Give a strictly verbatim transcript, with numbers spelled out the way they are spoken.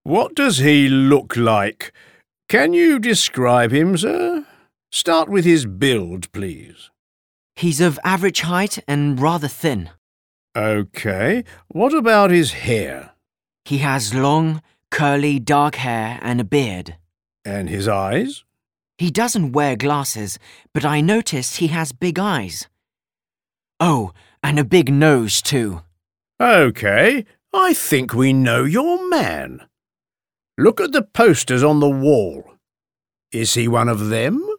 What does he look like? Can you describe him, sir? Start with his build, please. He's of average height and rather thin. OK. What about his hair? He has long, curly, dark hair and a beard. And his eyes? He doesn't wear glasses, but I noticed he has big eyes. Oh, and a big nose, too. OK. I think we know your man. Look at the posters on the wall. Is he one of them?